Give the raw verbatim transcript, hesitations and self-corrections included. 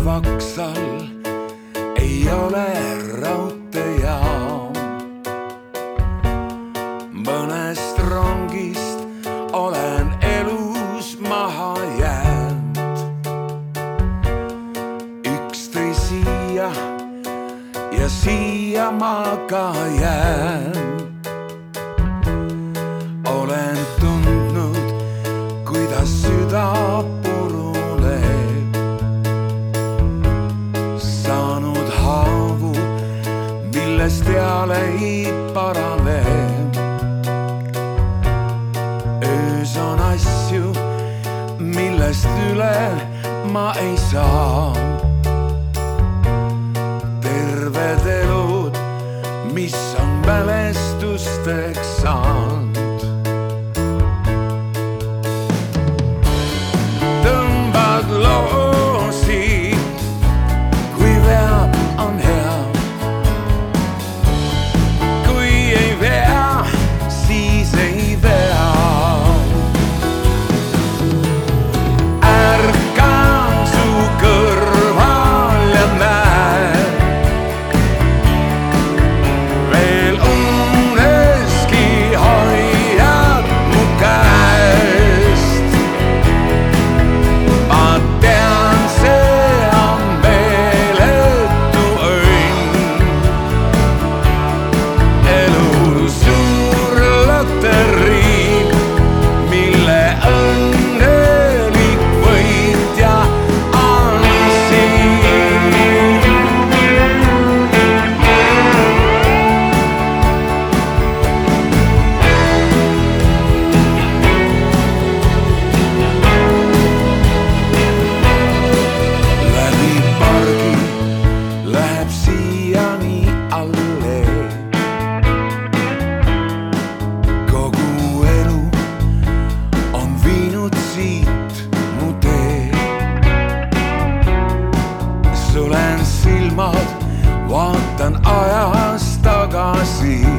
vaksal ei ole raudteejaam. Mõnest rongist olen elus maha jäänud. Üks tõi siia ja siia ma ka jään. Olen tundnud, kuidas süda puruneb, saanud haavu, millest peale ei parane. Öös on asju, millest üle ma ei saa. Terved elud, mis on mälestusteks saanud. Tõmbad loosi, kui veab, on hea. Kui ei vea, siis ei vea. Ärkan su kõrval ja näen, veel uneski hoiad mu käest. Ma tean, see on meeletu õnn, elu suur loterii, mille õnnelik võitja on siin. Läbi pargi läheb siiani allee. Kogu elu on viinud siit mu tee. Sulen silmad, vaatan ajas tagasi.